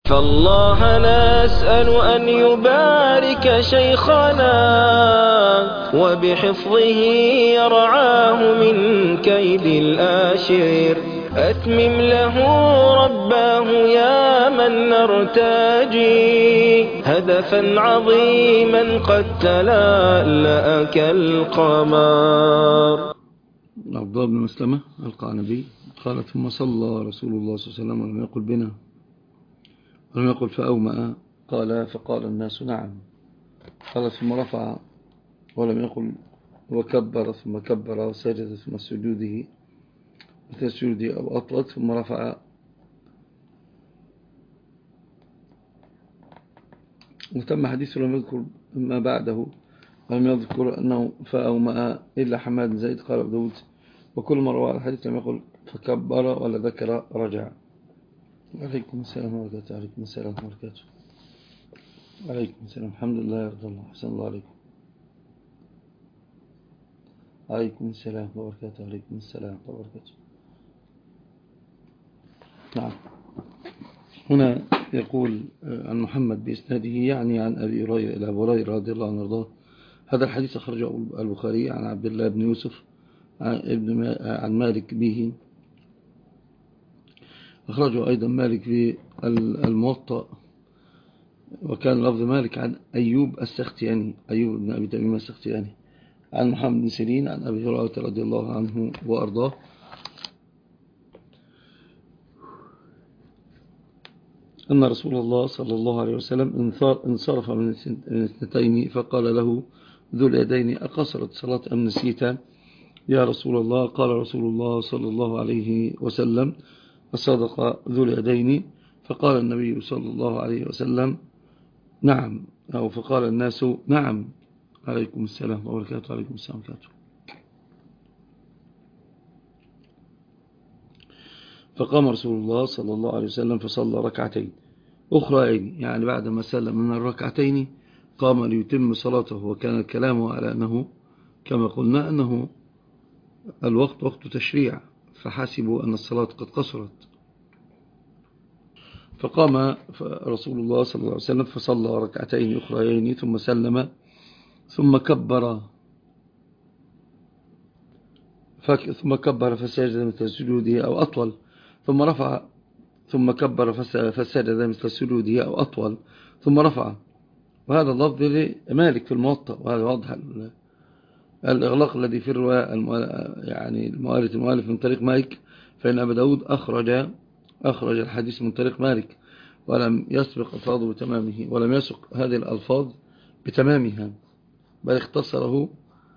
فالله نسأل أن يبارك شيخنا وبحفظه يرعاه من كيد الآشر. أتمم له رباه يا من نرتجي هدفا عظيما قد تلألأ كالقمر. عبد الله بن مسلمة القعنبي قال: ثم صلى رسول الله صلى الله عليه وسلم ولم يقل بنا ولم يقل فأومأ. قال: فقال الناس: نعم. قال: ثم رفع ولم يقل وكبر، ثم كبر وسجد ثم سجوده مثل سجوده أو أطلت، ثم رفع وتم حديثه لم يذكر ما بعده ولم يذكر أنه فأومأ إلا حماد بن زيد. قال أبو داود: وكل ما روى الحديث لم يقل فكبر ولا ذكر رجع. عليكم السلام ورحمة الله. عليكم السلام ورحمة الله وبركاته. عليكم السلام. الحمد لله يرضى الله. حسن الله عليكم. عليكم السلام وبركاته. عليكم السلام وبركاته. نعم. هنا يقول عن محمد بإسناده، يعني عن أبي هريرة رضي الله عنه وارضاه. هذا الحديث أخرجه البخاري عن عبد الله بن يوسف عن مالك به. أخرجه أيضا مالك في الموطأ، وكان لفظ مالك عن أيوب السختياني، أيوب بن أبي تميم السختياني، عن محمد بن سيرين عن أبي هريرة رضي الله عنه وأرضاه أن رسول الله صلى الله عليه وسلم انصرف من اثنتين فقال له ذو اليدين: أقصرت صلاة أم نسيت يا رسول الله؟ قال رسول الله صلى الله عليه وسلم: فصدق ذو اليدين. فقال النبي صلى الله عليه وسلم: نعم، أو فقال الناس: نعم. عليكم السلام وبركاته. عليكم السلام وبركاته. فقام رسول الله صلى الله عليه وسلم فصلى ركعتين أخرين، يعني بعدما سلم من الركعتين قام ليتم صلاته، وكان الكلام على أنه كما قلنا أنه الوقت وقت تشريع، فحسبوا أن الصلاة قد قصرت. فقام رسول الله صلى الله عليه وسلم فصلى ركعتين أخرين ثم سلم ثم كبر فسجد مثل سجوده أو أطول، ثم رفع ثم كبر فسجد مثل سجوده أو أطول ثم رفع. وهذا اللفظ لمالك في الموطأ، وهذا واضح الإغلاق الذي في الرواية يعني المؤلف من طريق مالك، فإن أبا داود أخرج الحديث من طريق مالك ولم يسبق ألفاظه بتمامه، ولم يسق هذه الألفاظ بتمامها، بل اختصره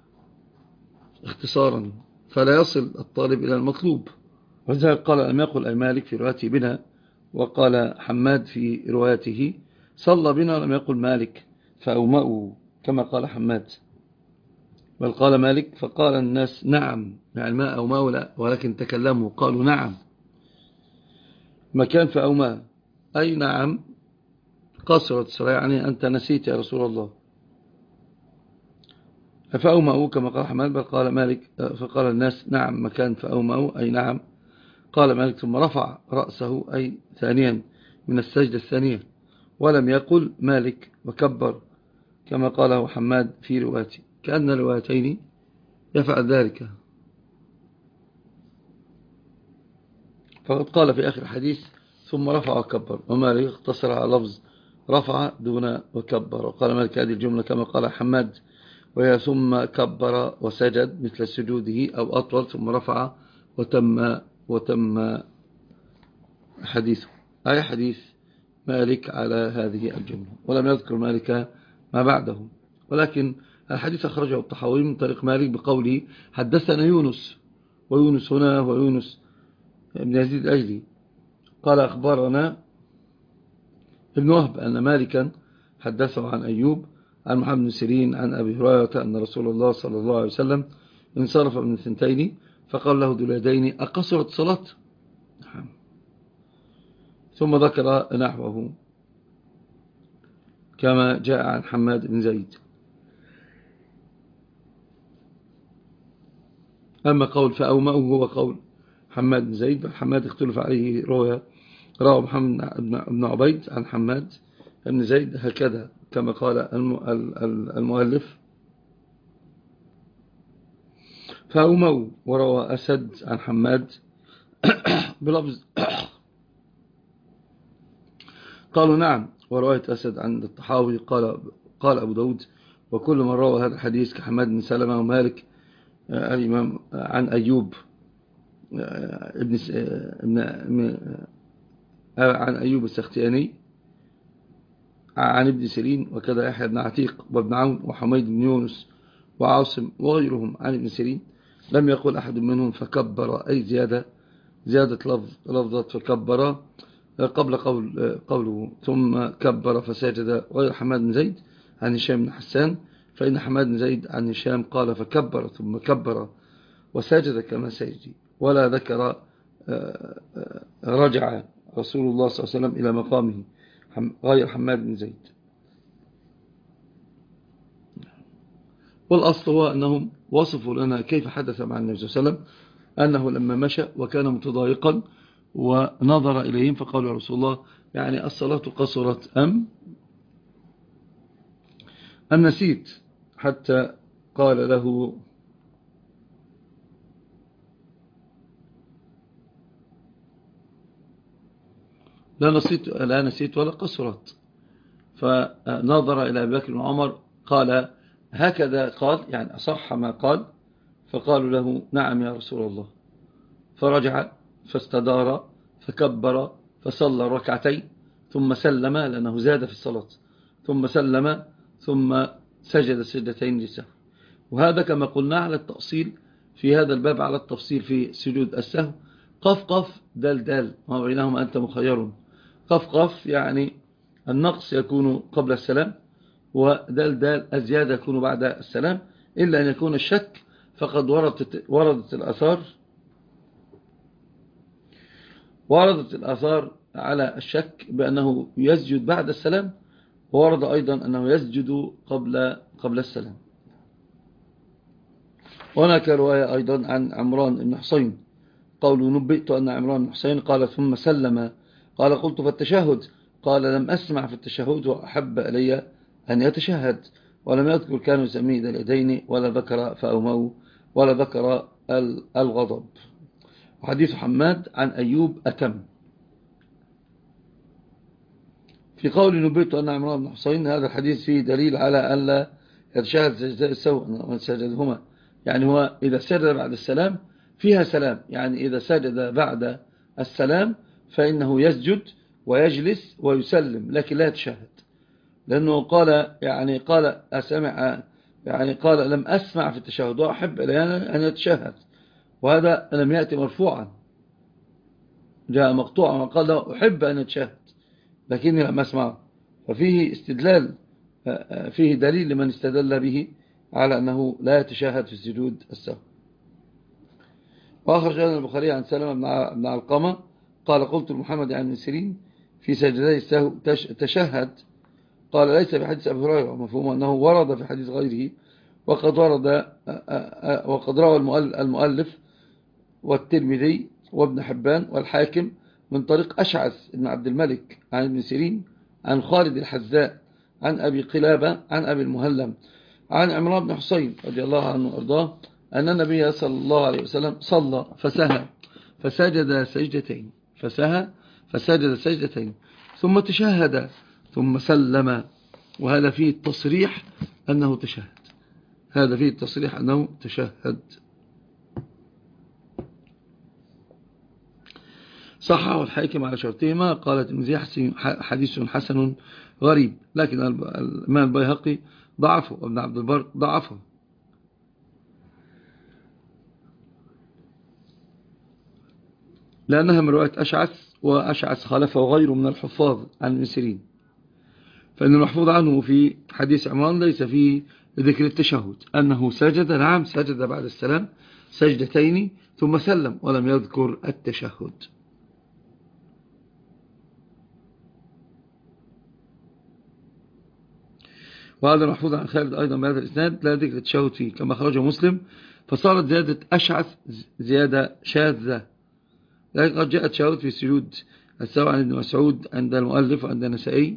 اختصارا فلا يصل الطالب إلى المطلوب. ولذلك قال: لم يقل أي مالك في روايته بنا، وقال حماد في روايته صلى بنا، ولم يقل مالك فأومأوا كما قال حماد، بل قال مالك فقال الناس: نعم، يعني ما أومأوا لا، ولكن تكلموا قالوا نعم. مكان فأومأ أي نعم قصرت الصلاة، يعني أنت نسيت يا رسول الله. فأومأوا كما قال حماد، بل قال مالك فقال الناس: نعم، مكان فأومأوا أي نعم. قال مالك ثم رفع رأسه أي ثانيا من السجدة الثانية، ولم يقل مالك وكبر كما قاله حماد في روايته، كأن الروايتين يفعل ذلك. فقد قال في آخر الحديث: ثم رفع وكبر، ومالك اقتصر على لفظ رفع دون وكبر. وقال مالك هذه الجملة كما قال حماد، وهي ثم كبر وسجد مثل سجوده أو أطول ثم رفع وتم حديثه، أي حديث مالك على هذه الجملة، ولم يذكر مالك ما بعده. ولكن الحديث أخرجه الطحاوي من طريق مالك بقوله: حدثنا يونس، ويونس هنا هو يونس بن يزيد الأيلي، قال: أخبرنا ابن وهب أن مالكا حدثه عن أيوب عن محمد بن سيرين عن أبي هريرة أن رسول الله صلى الله عليه وسلم انصرف من الثنتين فقال له ذو اليدين: أقصرت صلاة؟ ثم ذكر نحوه كما جاء عن حماد بن زيد. أما قول فأومأه هو قول حماد بن زيد، حماد اختلف عليه رواية رواه محمد بن عبيد عن حماد بن زيد هكذا كما قال المؤلف. فأوموا وروى أسد عن حماد بلفظ قالوا نعم. ورواية أسد عن الطحاوي قال أبو داود وكل من روى هذا الحديث كحماد بن سلمة ومالك الإمام عن أيوب عن أيوب السختياني عن ابن سيرين وكذا يحيى بن عتيق وابن عون وحميد بن يونس وعاصم وغيرهم عن ابن سيرين لم يقل أحد منهم فكبر أي زيادة لفظة فكبر قبل قوله ثم كبر فسجد غير حماد بن زيد عن هشام بن حسان فإن حماد بن زيد عن هشام قال فكبر ثم كبر وسجد كما سيجي ولا ذكر رجع رسول الله صلى الله عليه وسلم إلى مقامه غير حماد بن زيد. والأصل هو أنهم وصفوا لنا كيف حدث مع النبي صلى الله عليه وسلم أنه لما مشى وكان متضايقا ونظر إليهم فقالوا يا رسول الله يعني الصلاة قصرت أم نسيت حتى قال له لا نسيت ولا قصرت. فنظر إلى أبي بكر وعمر قال هكذا قال يعني أصح ما قال فقالوا له نعم يا رسول الله. فرجع فاستدار فكبر فصلى ركعتين ثم سلم لأنه زاد في الصلاة ثم سلم ثم سجد سجدتين للسهو. وهذا كما قلنا على التأصيل في هذا الباب على التفصيل في سجود السهو قف دال دال ما بينهما أنت مخير. قف يعني النقص يكون قبل السلام ودال دال الزيادة يكون بعد السلام إلا أن يكون الشك فقد وردت الآثار على الشك بأنه يسجد بعد السلام وورد أيضا أنه يسجد قبل السلام. وهناك رواية أيضا عن عمران بن حسين قالوا نبئت أن عمران بن حسين قال ثم سلم قال قلت فالتشهد قال لم أسمع في التشهد وأحب إلي أن يتشهد ولم يذكر كانوا يسميه اليدين ولا ذكر فأوموا ولا ذكر الغضب. وحديث حماد عن أيوب أتم. في قول نبئت أن عمران بن حسين هذا الحديث فيه دليل على ألا يتشهد سجداء السهو من سجدهما يعني هو إذا سجد بعد السلام فيها سلام يعني إذا سجد بعد السلام فإنه يسجد ويجلس ويسلم لكن لا يتشهد لأنه قال لم أسمع في التشهد وأحب أن يتشهد وهذا لم يأتي مرفوعا جاء مقطوعا وقال له أحب أن يتشهد لكني لم أسمعه. ففيه استدلال فيه دليل لمن استدل به على أنه لا يتشهد في السجود السهو. وأخرج البخاري عن سلمة بن علقمة قال قلت لمحمد عن سيرين في سجدي السهو تشهد قال ليس بحديث أبي هريرة ومفهوم أنه ورد في حديث غيره وقد روى المؤلف والترمذي وابن حبان والحاكم من طريق أشعث بن عبد الملك عن ابن سيرين عن خالد الحذاء عن أبي قلابة عن أبي المهلم عن عمران بن حسين رضي الله عنه وأرضاه أن النبي صلى الله عليه وسلم صلى فسجد سجدتين ثم تشهد ثم سلم وهذا فيه التصريح أنه تشهد. صححه الحاكم على شرطهما قالت الترمذي حديث حسن غريب لكن الإمام البيهقي ضعفه وابن عبد البر ضعفه. لأنها من رواية وأشعث خالفه غيره من الحفاظ عن ابن سيرين فإن المحفوظ عنه في حديث عمران ليس فيه ذكر التشهد أنه سجد بعد السلام سجدتين ثم سلم ولم يذكر التشهد. وهذا المحفوظ عن خالد أيضا بهذا الإسناد لا ذكر التشهد فيه كما خرجه مسلم فصارت زيادة أشعث زيادة شاذة لكن قد جاء التشهد في سجود السهو عن ابن مسعود عند المؤلف وعند النسائي،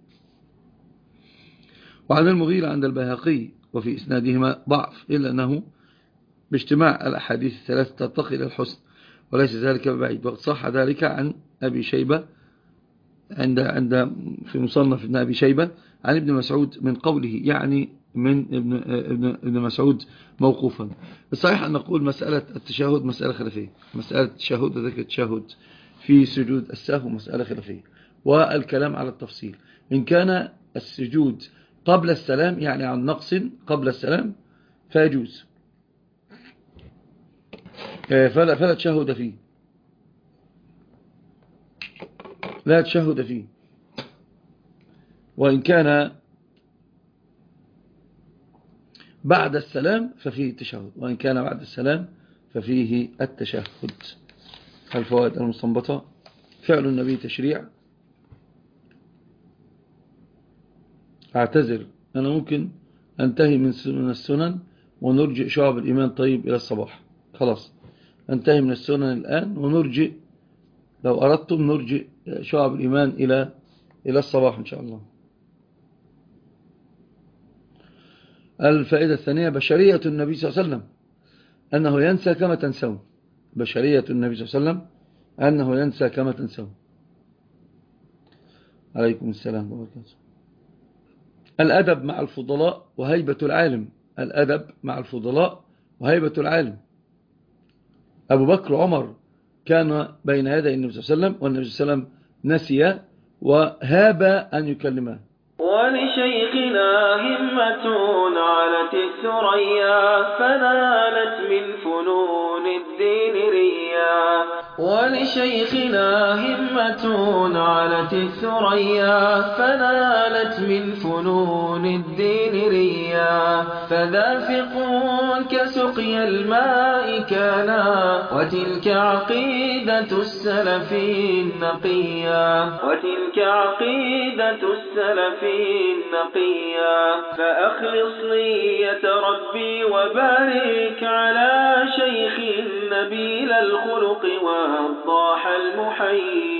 وعن المغيرة عند البيهقي، وفي إسنادهما ضعف، إلا أنه باجتماع الأحاديث الثلاث ترتقي إلى الحسن، وليس ذلك ببعيد. وقد صح ذلك عن أبي شيبة عند في مصنف ابن أبي شيبة عن ابن مسعود من قوله، يعني من ابن مسعود موقوفا. الصحيح أن نقول مسألة التشهد مسألة خلافية، مسألة التشهد وذلك التشهد في سجود السهو مسألة خلافية، والكلام على التفصيل. إن كان السجود قبل السلام يعني عن نقص قبل السلام فيجوز، فلا تشهد فيه، لا تشهد فيه. وإن كان بعد السلام ففيه التشهد، وإن كان بعد السلام ففيه التشهد. الفوائد المستنبطة: فعل النبي تشريع. أعتذر، أنا ممكن أنتهي من السنن ونرجئ شعب الإيمان طيب إلى الصباح. خلاص أنتهي من السنن الآن ونرجئ، لو أردتم نرجئ شعب الإيمان إلى الصباح إن شاء الله. الفائدة الثانية: بشرية النبي صلى الله عليه وسلم أنه ينسى كما تنسون. بشرية النبي صلى الله عليه وسلم أنه ينسى كما تنسون. عليكم السلام وبركاته. الأدب مع الفضلاء وهيبة العالم. الأدب مع الفضلاء وهيبة العالم. أبو بكر وعمر كان بين يدي النبي صلى الله عليه وسلم، والنبي صلى الله عليه وسلم نسي وهاب أن يكلمه. ولشيخنا همة علت الثريا فنالت من فنون الدين ريا. ولشيخنا همة علت الثريا فنالت من فنون الدين ريا. فذافق كسقي الماء كانا وتلك عقيدة السلف النقيا. وتلك عقيدة السلف النقيا. فأخلص نية ربي وبارك على شيخ نبيل الخلق والضاح المحيي.